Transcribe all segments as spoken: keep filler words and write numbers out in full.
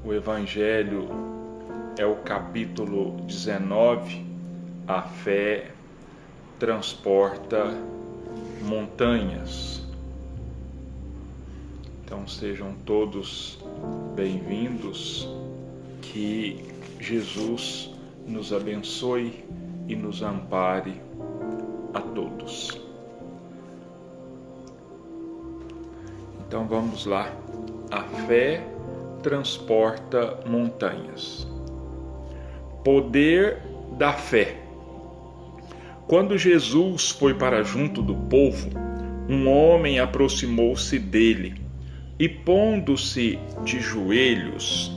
O Evangelho é o capítulo dezenove, a fé transporta montanhas. Então sejam todos bem-vindos, que Jesus nos abençoe e nos ampare a todos. Então vamos lá. A fé transporta montanhas. Poder da fé. Quando Jesus foi para junto do povo, um homem aproximou-se dele e, pondo-se de joelhos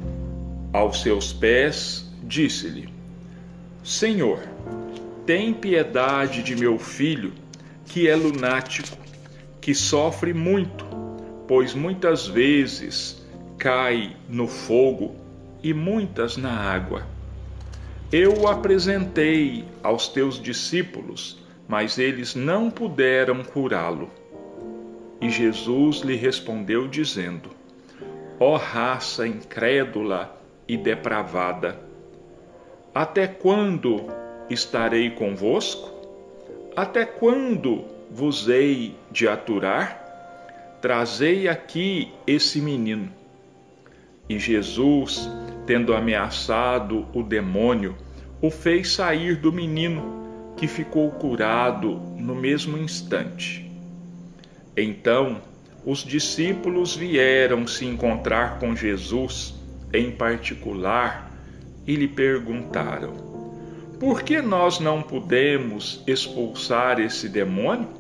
aos seus pés, disse-lhe: Senhor, tem piedade de meu filho, que é lunático, que sofre muito, pois muitas vezes cai no fogo e muitas na água. Eu o apresentei aos teus discípulos, mas eles não puderam curá-lo. E Jesus lhe respondeu dizendo: Ó raça incrédula e depravada, até quando estarei convosco? Até quando vos hei de aturar? Trazei aqui esse menino. E Jesus, tendo ameaçado o demônio, o fez sair do menino, que ficou curado no mesmo instante. Então, os discípulos vieram se encontrar com Jesus em particular e lhe perguntaram: Por que nós não pudemos expulsar esse demônio?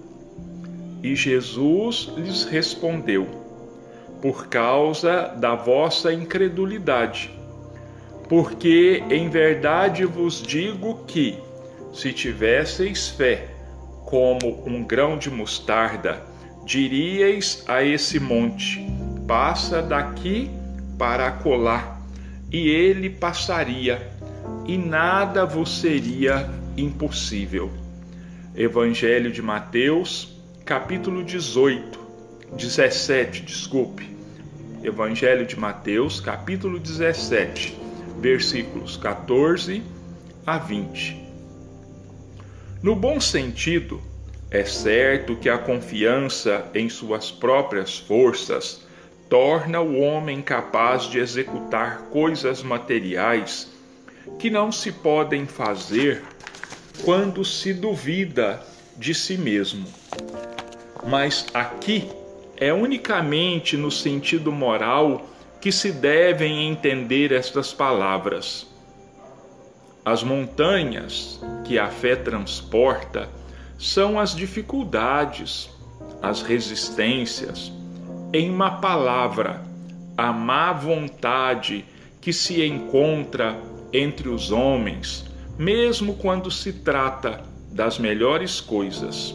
E Jesus lhes respondeu: Por causa da vossa incredulidade. Porque em verdade vos digo que, se tivesseis fé como um grão de mostarda, diríeis a esse monte: Passa daqui para acolá, e ele passaria, e nada vos seria impossível. Evangelho de Mateus, capítulo dezoito, dezessete, desculpe. Evangelho de Mateus, capítulo dezessete, versículos quatorze a vinte. No bom sentido, é certo que a confiança em suas próprias forças torna o homem capaz de executar coisas materiais que não se podem fazer quando se duvida de si mesmo. Mas aqui é unicamente no sentido moral que se devem entender estas palavras. As montanhas que a fé transporta são as dificuldades, as resistências, em uma palavra, a má vontade que se encontra entre os homens, mesmo quando se trata das melhores coisas.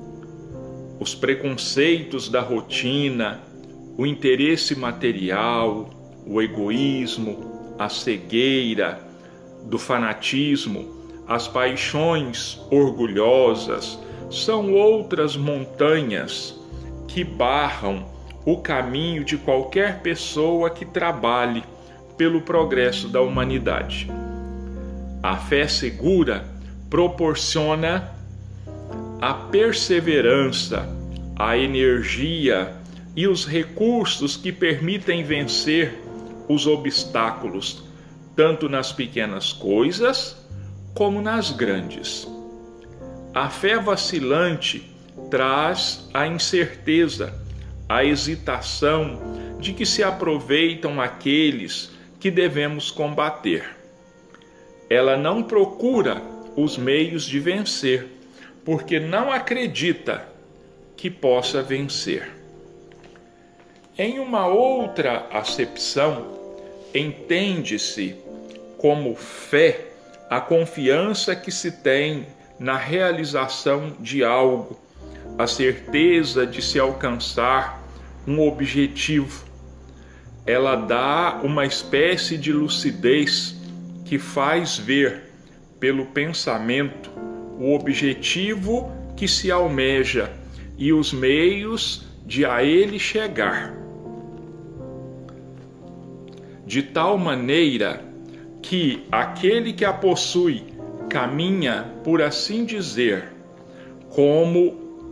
Os preconceitos da rotina, o interesse material, o egoísmo, a cegueira do fanatismo, as paixões orgulhosas são outras montanhas que barram o caminho de qualquer pessoa que trabalhe pelo progresso da humanidade. A fé segura proporciona a perseverança, a energia e os recursos que permitem vencer os obstáculos, tanto nas pequenas coisas como nas grandes. A fé vacilante traz a incerteza, a hesitação de que se aproveitam aqueles que devemos combater. Ela não procura os meios de vencer, porque não acredita que possa vencer. Em uma outra acepção, entende-se como fé a confiança que se tem na realização de algo, a certeza de se alcançar um objetivo. Ela dá uma espécie de lucidez que faz ver pelo pensamento o objetivo que se almeja e os meios de a ele chegar. de tal maneira que aquele que a possui caminha, por assim dizer, como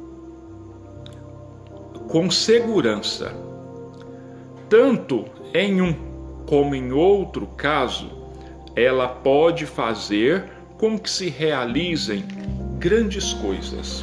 com segurança. Tanto em um como em outro caso, ela pode fazer com que se realizem grandes coisas.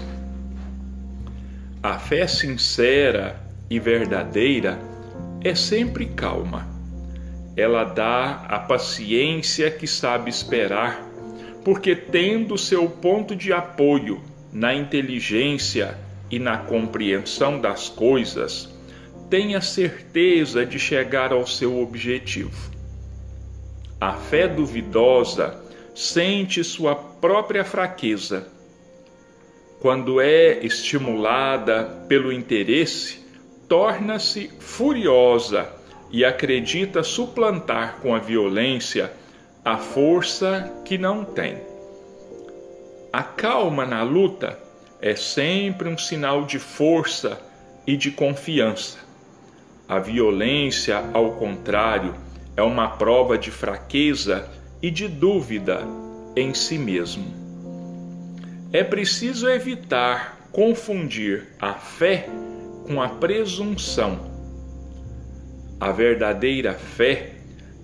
A fé sincera e verdadeira é sempre calma. Ela dá a paciência que sabe esperar, porque tendo seu ponto de apoio na inteligência e na compreensão das coisas, tem a certeza de chegar ao seu objetivo. A fé duvidosa sente sua própria fraqueza. Quando é estimulada pelo interesse, torna-se furiosa e acredita suplantar com a violência a força que não tem. A calma na luta é sempre um sinal de força e de confiança. A violência, ao contrário, é uma prova de fraqueza e de dúvida em si mesmo. É preciso evitar confundir a fé com a presunção. A verdadeira fé,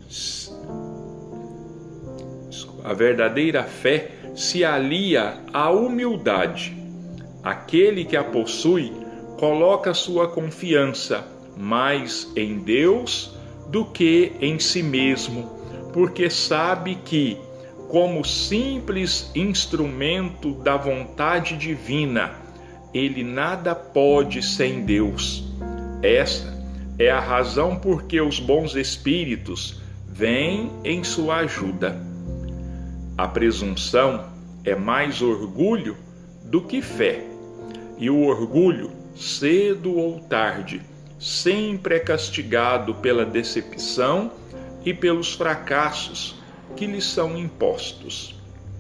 a verdadeira fé se alia à humildade. Aquele que a possui coloca sua confiança mais em Deus do que em si mesmo, porque sabe que, como simples instrumento da vontade divina, ele nada pode sem Deus. Essa é a razão por que os bons espíritos vêm em sua ajuda. A presunção é mais orgulho do que fé, e o orgulho, cedo ou tarde, sempre é castigado pela decepção e pelos fracassos que lhe são impostos.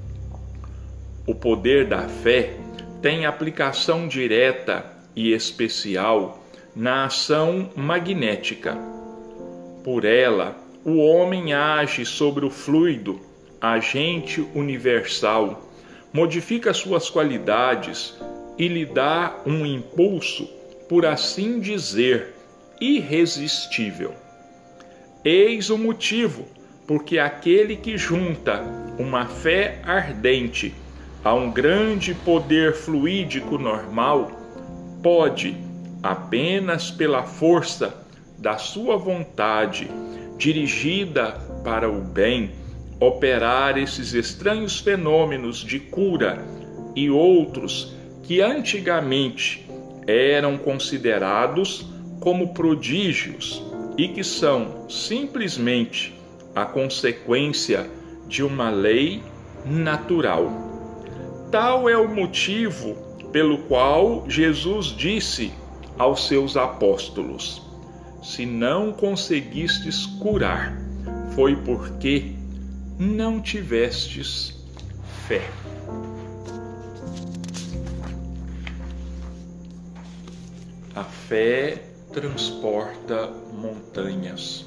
O poder da fé tem aplicação direta e especial na ação magnética. Por ela, o homem age sobre o fluido, agente universal, modifica suas qualidades e lhe dá um impulso, por assim dizer, irresistível. Eis o motivo porque aquele que junta uma fé ardente a um grande poder fluídico normal pode, apenas pela força da sua vontade dirigida para o bem, operar esses estranhos fenômenos de cura e outros que antigamente eram considerados como prodígios e que são simplesmente a consequência de uma lei natural. Tal é o motivo pelo qual Jesus disse aos seus apóstolos: se não conseguistes curar, foi porque não tivestes fé. A fé transporta montanhas.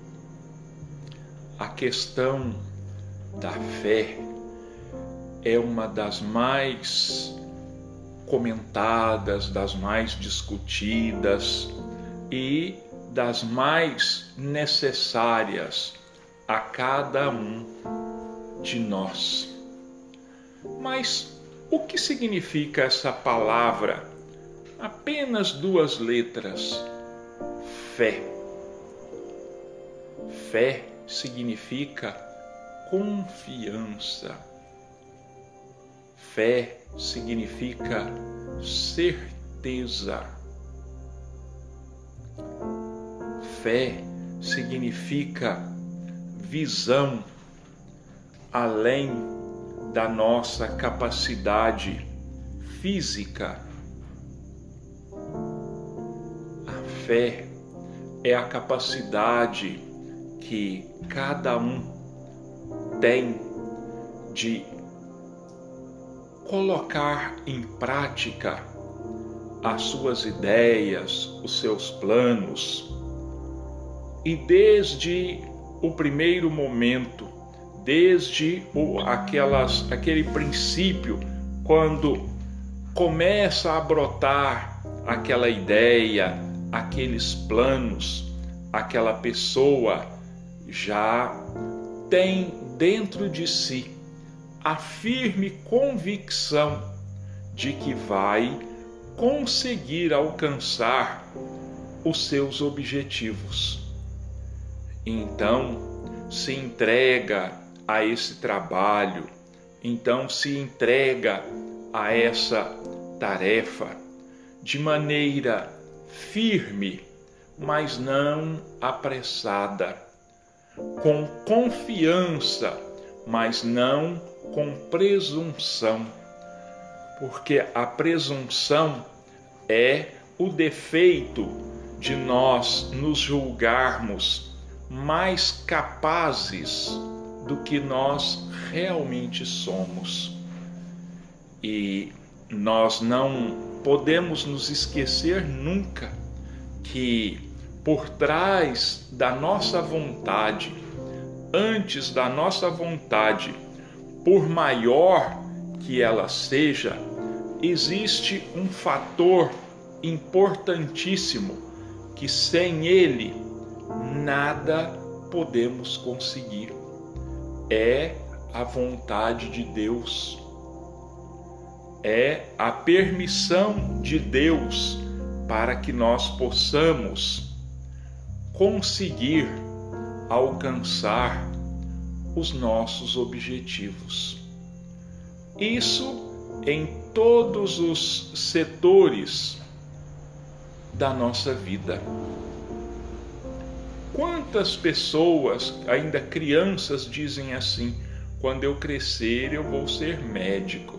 A questão da fé é uma das mais comentadas, das mais discutidas e das mais necessárias a cada um de nós. Mas o que significa essa palavra? Apenas duas letras: fé. Fé significa confiança. Fé significa certeza. Fé significa visão além da nossa capacidade física. A fé é a capacidade que cada um tem de colocar em prática as suas ideias, os seus planos, e desde o primeiro momento, desde o, aquelas, aquele princípio, quando começa a brotar aquela ideia, aqueles planos, aquela pessoa já tem dentro de si a firme convicção de que vai conseguir alcançar os seus objetivos. Então, se entrega a esse trabalho, então se entrega a essa tarefa de maneira firme, mas não apressada, com confiança, mas não com presunção, porque a presunção é o defeito de nós nos julgarmos mais capazes do que nós realmente somos. E nós não podemos nos esquecer nunca que por trás da nossa vontade, antes da nossa vontade, por maior que ela seja, existe um fator importantíssimo que sem ele nada podemos conseguir. É a vontade de Deus. É a permissão de Deus para que nós possamos conseguir alcançar os nossos objetivos. Isso em todos os setores da nossa vida. Quantas pessoas, ainda crianças, dizem assim: quando eu crescer eu vou ser médico.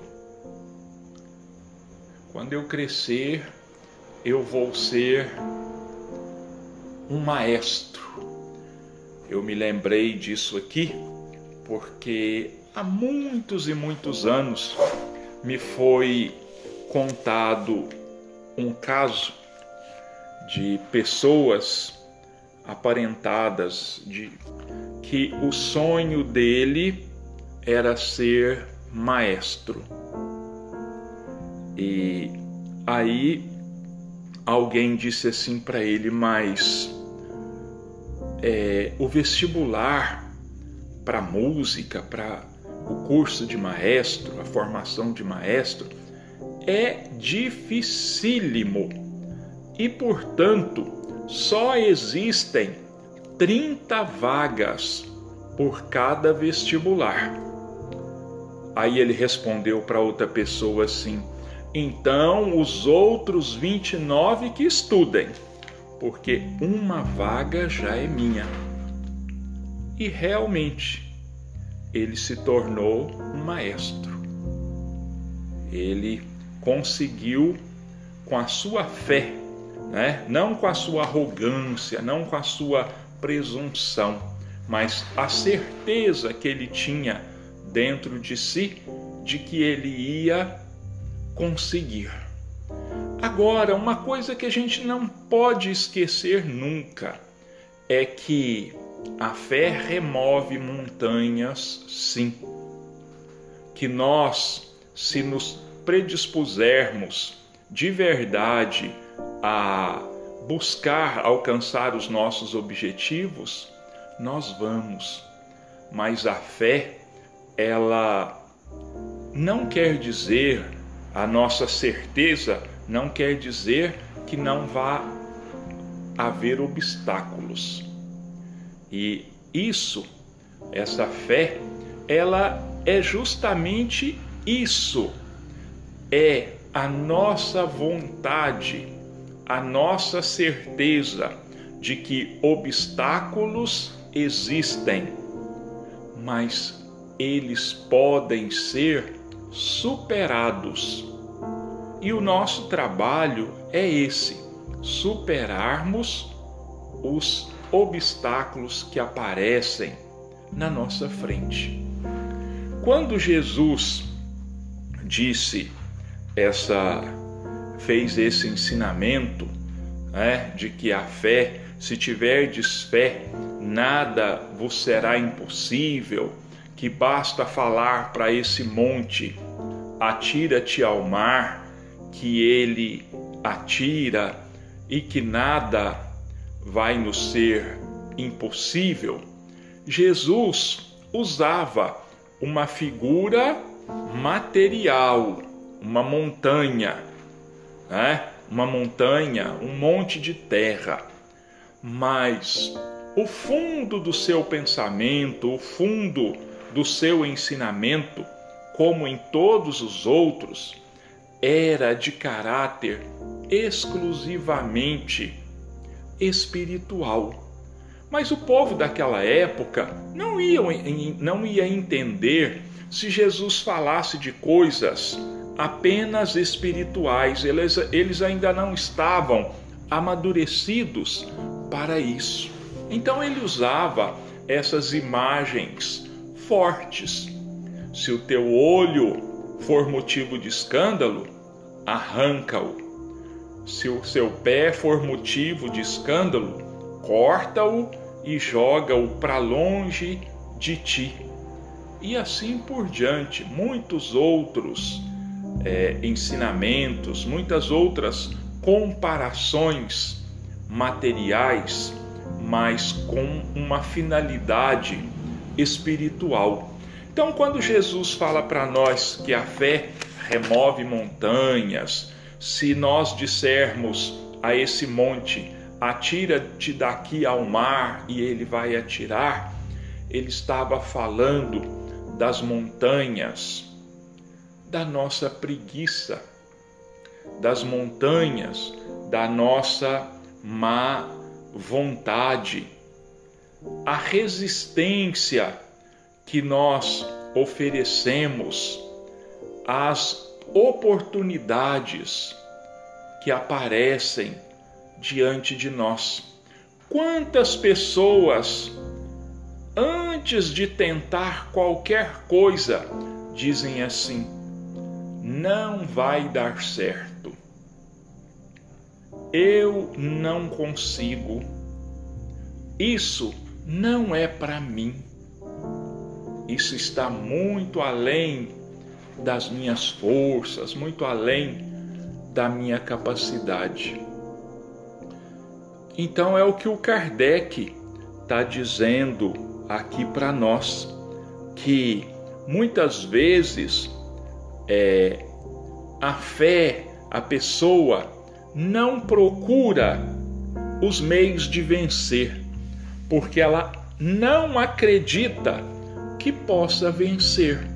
Quando eu crescer eu vou ser um maestro. Eu me lembrei disso aqui porque há muitos e muitos anos me foi contado um caso de pessoas aparentadas de que o sonho dele era ser maestro. E aí alguém disse assim para ele: mas é, o vestibular para música, para o curso de maestro, a formação de maestro, é dificílimo e, portanto, só existem trinta vagas por cada vestibular. Aí ele respondeu para outra pessoa assim: então os outros vinte e nove que estudem, porque uma vaga já é minha. E realmente ele se tornou um maestro. Ele conseguiu, com a sua fé, né? Não com a sua arrogância, não com a sua presunção, mas a certeza que ele tinha dentro de si de que ele ia conseguir. Agora, uma coisa que a gente não pode esquecer nunca é que a fé remove montanhas, sim. Que nós, se nos predispusermos de verdade a buscar alcançar os nossos objetivos, nós vamos. Mas a fé, ela não quer dizer, a nossa certeza não quer dizer que não vá haver obstáculos. E isso, essa fé, ela é justamente isso. É a nossa vontade, a nossa certeza de que obstáculos existem, mas eles podem ser superados. E o nosso trabalho é esse: superarmos os obstáculos que aparecem na nossa frente. Quando Jesus disse essa, fez esse ensinamento, né, de que a fé, se tiverdes fé nada vos será impossível, que basta falar para esse monte, atira-te ao mar, que ele atira e que nada vai nos ser impossível. Jesus usava uma figura material, uma montanha, né? Uma montanha, um monte de terra, mas o fundo do seu pensamento, o fundo do seu ensinamento, como em todos os outros, era de caráter exclusivamente espiritual. Mas o povo daquela época não ia, não ia entender se Jesus falasse de coisas apenas espirituais. Eles, eles ainda não estavam amadurecidos para isso. Então ele usava essas imagens fortes. Se o teu olho for motivo de escândalo, arranca-o. Se o seu pé for motivo de escândalo, corta-o e joga-o para longe de ti. E assim por diante, muitos outros é, ensinamentos, muitas outras comparações materiais, mas com uma finalidade espiritual. Então, quando Jesus fala para nós que a fé remove montanhas, se nós dissermos a esse monte, atira-te daqui ao mar, e ele vai atirar, ele estava falando das montanhas da nossa preguiça, das montanhas da nossa má vontade, a resistência que nós oferecemos às oportunidades que aparecem diante de nós. Quantas pessoas, antes de tentar qualquer coisa, dizem assim: não vai dar certo, eu não consigo, isso não é para mim, isso está muito além das minhas forças, muito além da minha capacidade. Então é o que o Kardec está dizendo aqui para nós, que muitas vezes é, a fé, a pessoa não procura os meios de vencer, porque ela não acredita que possa vencer.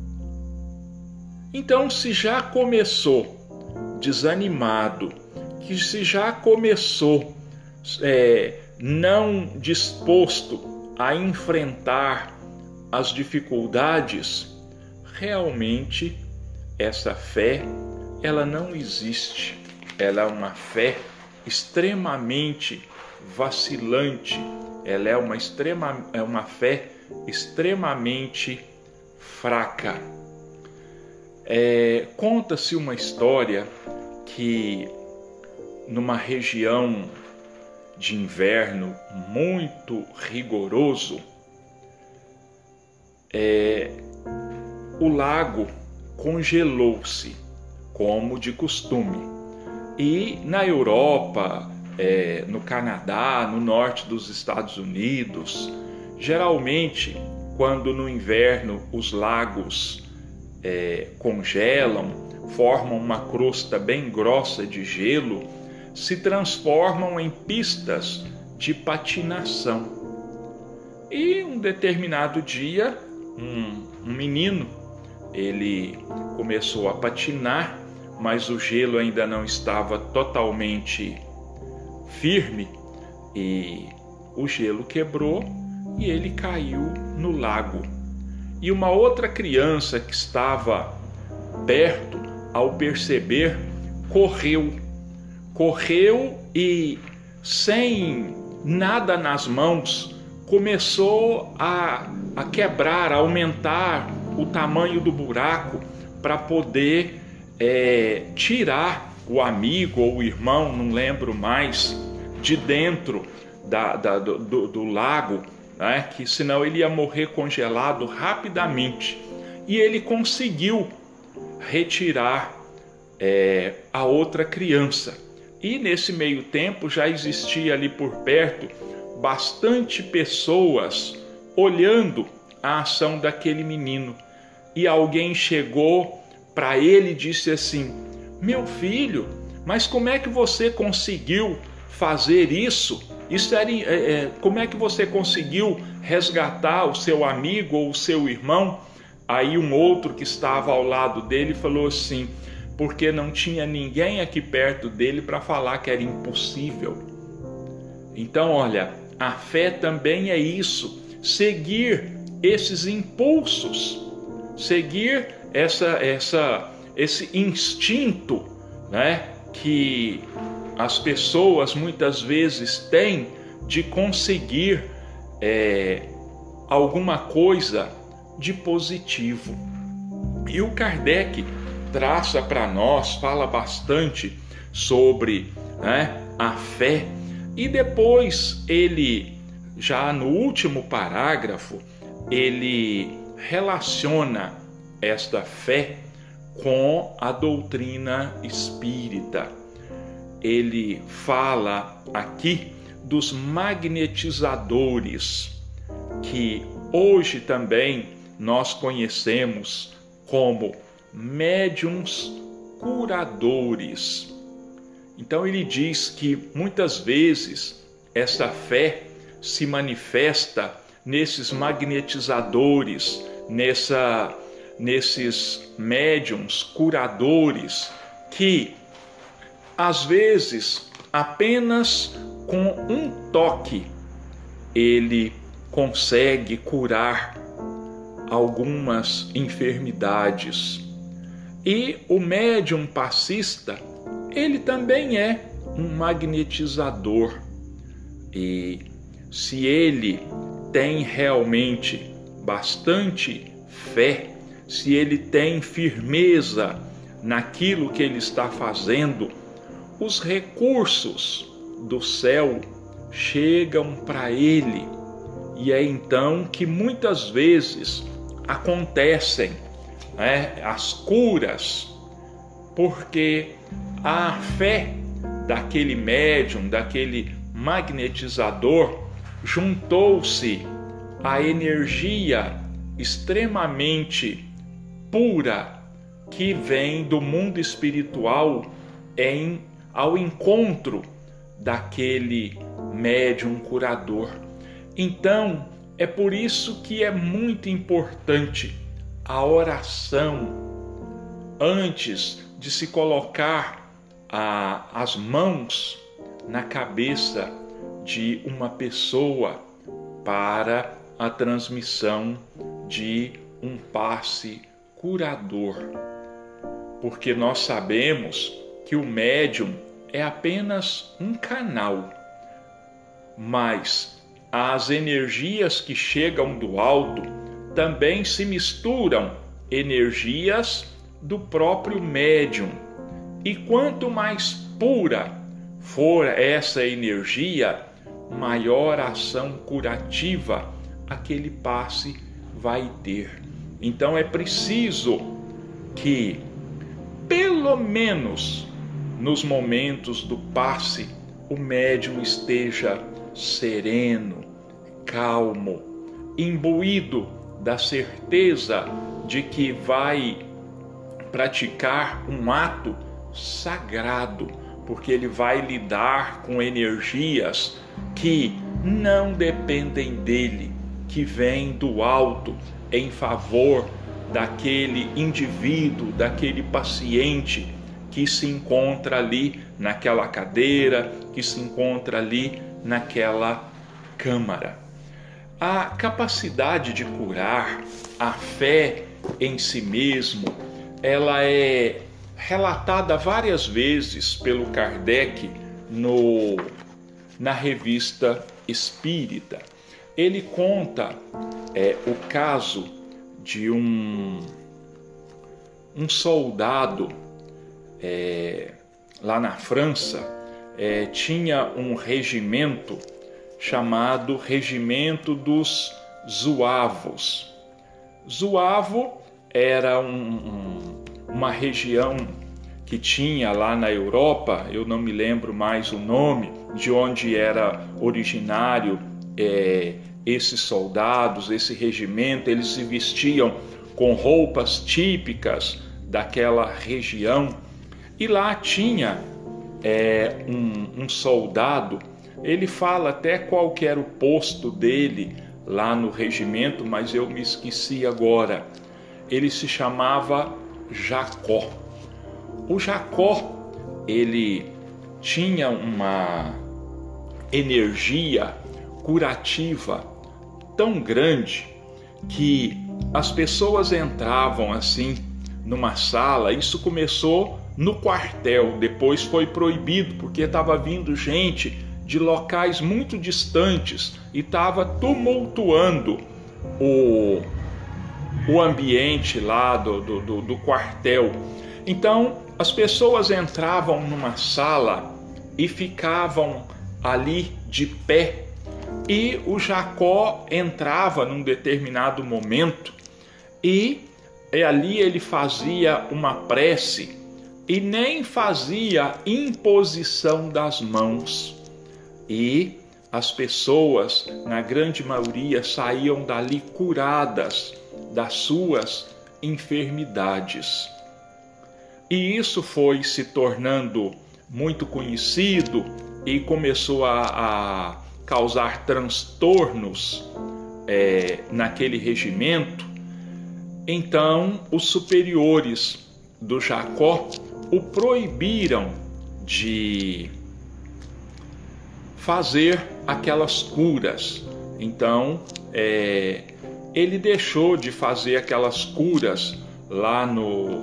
Então, se já começou desanimado, que se já começou é, não disposto a enfrentar as dificuldades, realmente essa fé, ela não existe. Ela é uma fé extremamente vacilante. Ela é uma, extrema, é uma fé extremamente fraca. É, conta-se uma história que numa região de inverno muito rigoroso, é, o lago congelou-se, como de costume. E na Europa, é, no Canadá, no norte dos Estados Unidos, geralmente, quando no inverno os lagos é, congelam, formam uma crosta bem grossa de gelo, se transformam em pistas de patinação. E um determinado dia, um, um menino, ele começou a patinar, mas o gelo ainda não estava totalmente firme e o gelo quebrou e ele caiu no lago. E uma outra criança que estava perto, ao perceber, correu. Correu e, sem nada nas mãos, começou a, a quebrar, a aumentar o tamanho do buraco para poder é, tirar o amigo ou o irmão, não lembro mais, de dentro da, da, do, do lago, né? Que senão ele ia morrer congelado rapidamente. E ele conseguiu retirar é, a outra criança. E nesse meio tempo já existia ali por perto bastante pessoas olhando a ação daquele menino. E alguém chegou para ele e disse assim: meu filho, mas como é que você conseguiu fazer isso? Isso era, é, é, como é que você conseguiu resgatar o seu amigo ou o seu irmão? Aí um outro que estava ao lado dele falou assim: porque não tinha ninguém aqui perto dele para falar que era impossível. Então, olha, a fé também é isso, seguir esses impulsos, seguir essa, essa, esse instinto, né, que as pessoas muitas vezes têm de conseguir é, alguma coisa de positivo. E o Kardec traça para nós, fala bastante sobre, né, a fé, e depois ele, já no último parágrafo, ele relaciona esta fé com a doutrina espírita. Ele fala aqui dos magnetizadores, que hoje também nós conhecemos como médiuns curadores. Então ele diz que muitas vezes essa fé se manifesta nesses magnetizadores, nessa, nesses médiuns curadores, que às vezes apenas com um toque ele consegue curar algumas enfermidades. E o médium passista, ele também é um magnetizador. E se ele tem realmente bastante fé, se ele tem firmeza naquilo que ele está fazendo, os recursos do céu chegam para ele. E é então que muitas vezes acontecem, né, as curas, porque a fé daquele médium, daquele magnetizador, juntou-se à energia extremamente pura que vem do mundo espiritual em, ao encontro daquele médium curador. Então, é por isso que é muito importante a oração antes de se colocar a, as mãos na cabeça de uma pessoa para a transmissão de um passe curador. Porque nós sabemos que o médium é apenas um canal, mas as energias que chegam do alto também se misturam energias do próprio médium. E quanto mais pura for essa energia, maior ação curativa aquele passe vai ter. Então é preciso que, pelo menos nos momentos do passe, o médium esteja sereno, calmo, imbuído da certeza de que vai praticar um ato sagrado, porque ele vai lidar com energias que não dependem dele, que vêm do alto em favor daquele indivíduo, daquele paciente que se encontra ali naquela cadeira, que se encontra ali naquela câmara. A capacidade de curar, a fé em si mesmo, ela é relatada várias vezes pelo Kardec no, na Revista Espírita. Ele conta é, o caso de um, um soldado é, lá na França. É, tinha um regimento chamado Regimento dos Zuavos. Zuavo era um, um, uma região que tinha lá na Europa, eu não me lembro mais o nome, de onde era originário é, esses soldados, esse regimento. Eles se vestiam com roupas típicas daquela região, e lá tinha é, um, um soldado. Ele fala até qual que era o posto dele lá no regimento, mas eu me esqueci agora. Ele se chamava Jacó. O Jacó, ele tinha uma energia curativa tão grande que as pessoas entravam assim numa sala. Isso começou no quartel, depois foi proibido porque estava vindo gente de locais muito distantes e estava tumultuando o, o ambiente lá do, do, do quartel. Então as pessoas entravam numa sala e ficavam ali de pé, e o Jacó entrava num determinado momento e, e ali ele fazia uma prece e nem fazia imposição das mãos. E as pessoas, na grande maioria, saíam dali curadas das suas enfermidades. E isso foi se tornando muito conhecido e começou a, a causar transtornos é, naquele regimento. Então, os superiores do Jacó o proibiram de fazer aquelas curas. Então, é, ele deixou de fazer aquelas curas lá no,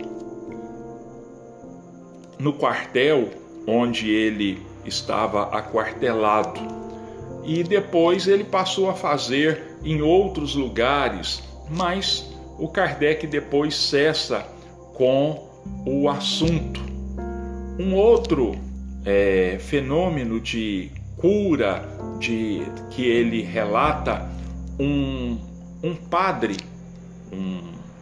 no quartel onde ele estava aquartelado. E depois ele passou a fazer em outros lugares, mas o Kardec depois cessa com o assunto. Um outro é, fenômeno de cura de, que ele relata, um, um padre, um,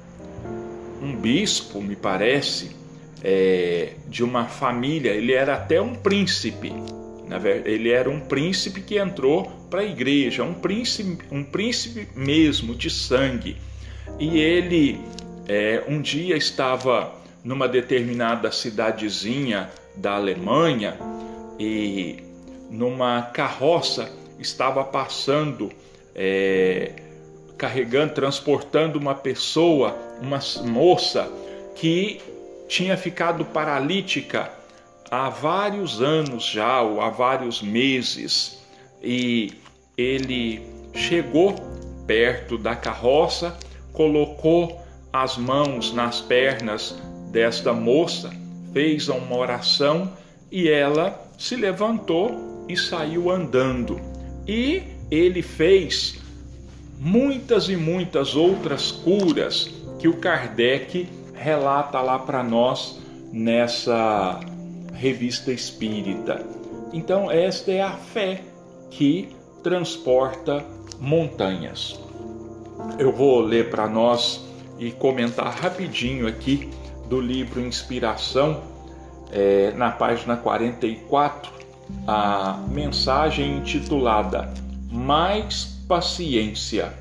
um bispo, me parece, é, de uma família, ele era até um príncipe, na verdade, ele era um príncipe que entrou para a igreja, um príncipe, um príncipe mesmo, de sangue. E ele é, um dia estava numa determinada cidadezinha da Alemanha e numa carroça estava passando, é, carregando, transportando uma pessoa, uma moça que tinha ficado paralítica há vários anos já, ou há vários meses. E ele chegou perto da carroça, colocou as mãos nas pernas desta moça, fez uma oração e ela se levantou e saiu andando. E ele fez muitas e muitas outras curas que o Kardec relata lá para nós nessa revista espírita. Então esta é a fé que transporta montanhas. Eu vou ler para nós e comentar rapidinho aqui do livro Inspiração, é, na página quarenta e quatro, a mensagem intitulada Mais Paciência.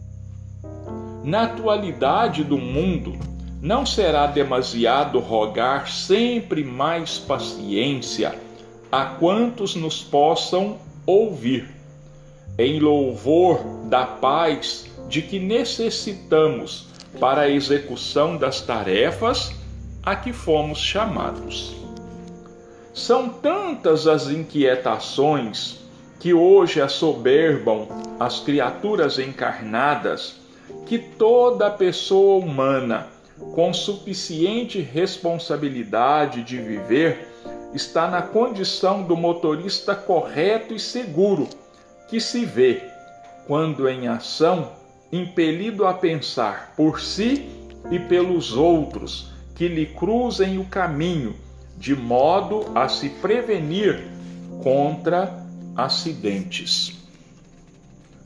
Na atualidade do mundo, não será demasiado rogar sempre mais paciência a quantos nos possam ouvir, em louvor da paz de que necessitamos para a execução das tarefas a que fomos chamados. São tantas as inquietações que hoje assoberbam as criaturas encarnadas que toda pessoa humana, com suficiente responsabilidade de viver, está na condição do motorista correto e seguro, que se vê, quando em ação, impelido a pensar por si e pelos outros que lhe cruzem o caminho, de modo a se prevenir contra acidentes.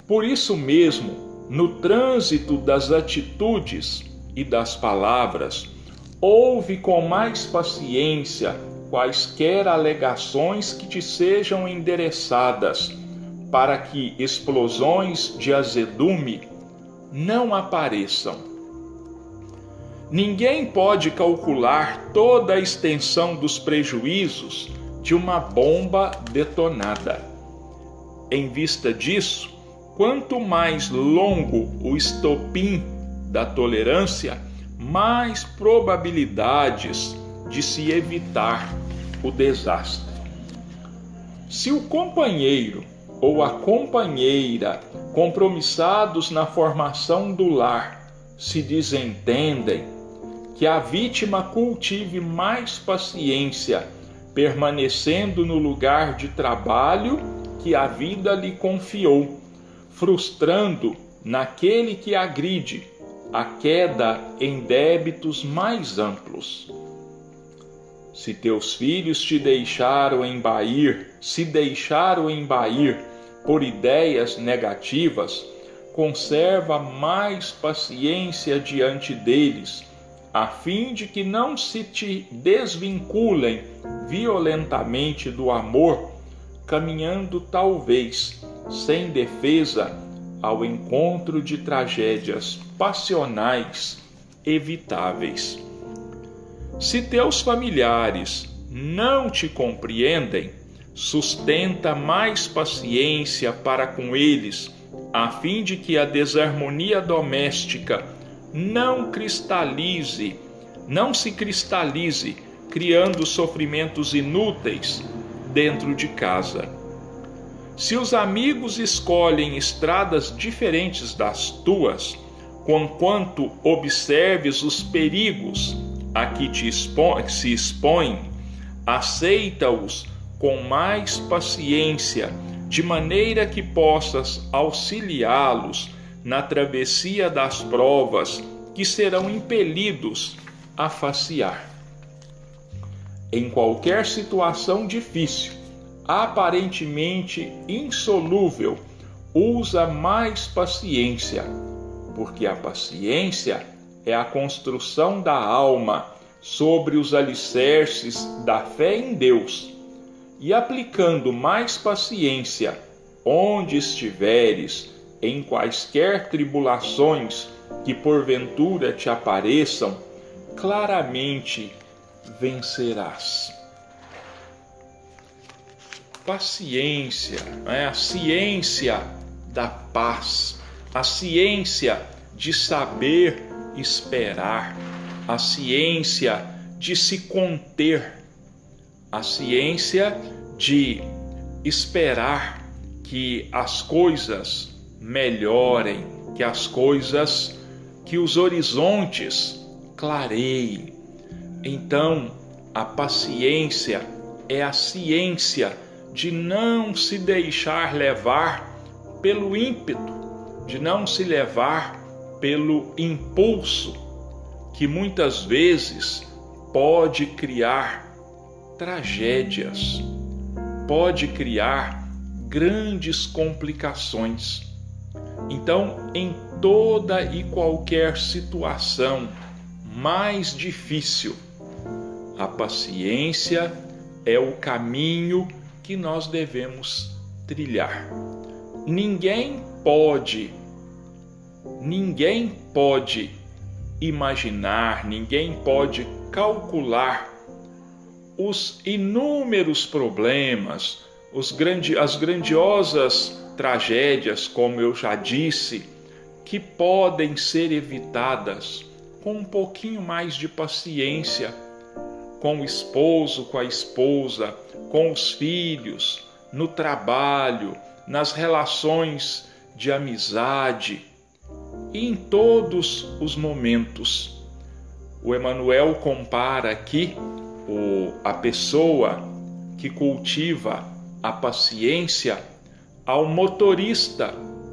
Por isso mesmo, no trânsito das atitudes e das palavras, ouve com mais paciência quaisquer alegações que te sejam endereçadas, para que explosões de azedume não apareçam. Ninguém pode calcular toda a extensão dos prejuízos de uma bomba detonada. Em vista disso, quanto mais longo o estopim da tolerância, mais probabilidades de se evitar o desastre. Se o companheiro ou a companheira compromissados na formação do lar se desentendem, que a vítima cultive mais paciência, permanecendo no lugar de trabalho que a vida lhe confiou, frustrando naquele que agride a queda em débitos mais amplos. Se teus filhos te deixaram embair, se deixaram embair por ideias negativas, conserva mais paciência diante deles, a fim de que não se te desvinculem violentamente do amor, caminhando talvez sem defesa ao encontro de tragédias passionais evitáveis. Se teus familiares não te compreendem, sustenta mais paciência para com eles, a fim de que a desarmonia doméstica não cristalize, não se cristalize, criando sofrimentos inúteis dentro de casa. Se os amigos escolhem estradas diferentes das tuas, conquanto observes os perigos a que te expo- se expõem, aceita-os com mais paciência, de maneira que possas auxiliá-los na travessia das provas que serão impelidos a facear. Em qualquer situação difícil, aparentemente insolúvel, usa mais paciência, porque a paciência é a construção da alma sobre os alicerces da fé em Deus, e aplicando mais paciência onde estiveres, em quaisquer tribulações que porventura te apareçam, claramente vencerás. Paciência é a ciência da paz, a ciência de saber esperar, a ciência de se conter, a ciência de esperar que as coisas melhorem, que as coisas, que os horizontes clareiem. Então, a paciência é a ciência de não se deixar levar pelo ímpeto, de não se levar pelo impulso, que muitas vezes pode criar tragédias, pode criar grandes complicações. Então, em toda e qualquer situação mais difícil, a paciência é o caminho que nós devemos trilhar. Ninguém pode, ninguém pode imaginar, ninguém pode calcular os inúmeros problemas, os grandi, as grandiosas tragédias, como eu já disse, que podem ser evitadas com um pouquinho mais de paciência, com o esposo, com a esposa, com os filhos, no trabalho, nas relações de amizade e em todos os momentos. O Emmanuel compara aqui o, a pessoa que cultiva a paciência ao motorista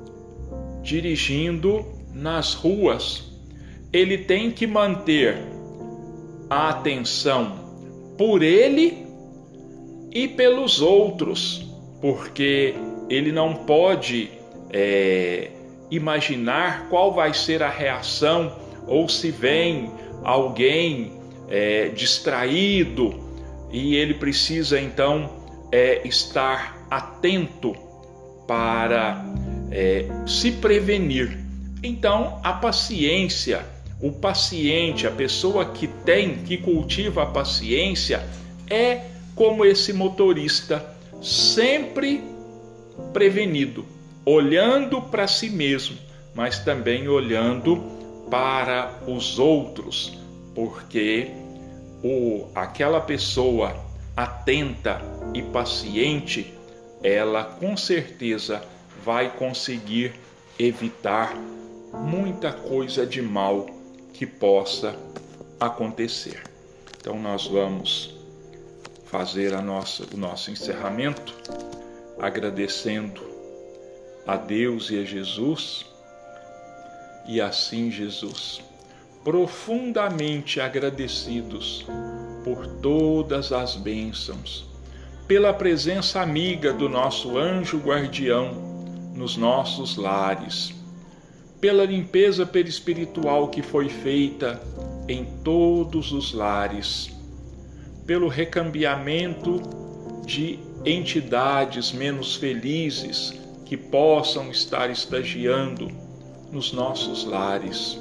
dirigindo nas ruas. Ele tem que manter a atenção por ele e pelos outros, porque ele não pode é, imaginar qual vai ser a reação, ou se vem alguém é, distraído e ele precisa então é, estar atento para é, se prevenir. Então, a paciência, o paciente, a pessoa que tem, que cultiva a paciência, é como esse motorista, sempre prevenido, olhando para si mesmo, mas também olhando para os outros, porque o, aquela pessoa atenta e paciente, ela com certeza vai conseguir evitar muita coisa de mal que possa acontecer. Então nós vamos fazer a nossa, o nosso encerramento agradecendo a Deus e a Jesus. E assim, Jesus, profundamente agradecidos por todas as bênçãos, pela presença amiga do nosso anjo guardião nos nossos lares, pela limpeza perispiritual que foi feita em todos os lares, pelo recambiamento de entidades menos felizes que possam estar estagiando nos nossos lares.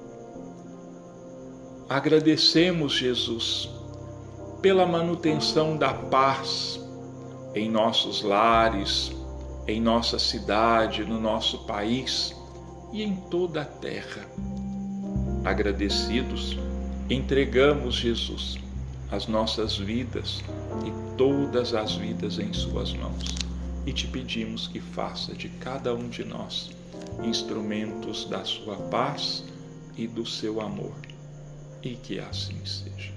Agradecemos, Jesus, pela manutenção da paz em nossos lares, em nossa cidade, no nosso país e em toda a terra. Agradecidos, entregamos, Jesus, as nossas vidas e todas as vidas em suas mãos. E te pedimos que faça de cada um de nós instrumentos da sua paz e do seu amor. E que assim seja.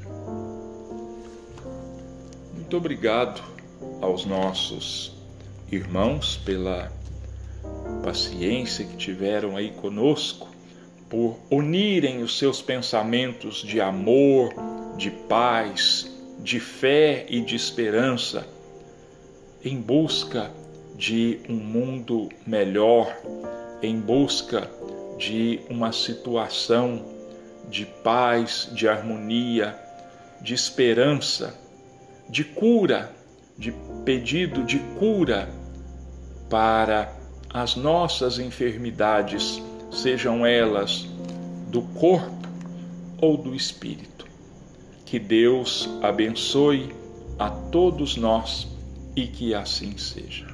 Muito obrigado aos nossos irmãos pela paciência que tiveram aí conosco, por unirem os seus pensamentos de amor, de paz, de fé e de esperança em busca de um mundo melhor, em busca de uma situação de paz, de harmonia, de esperança, de cura, de pedido de cura para as nossas enfermidades, sejam elas do corpo ou do espírito. Que Deus abençoe a todos nós e que assim seja.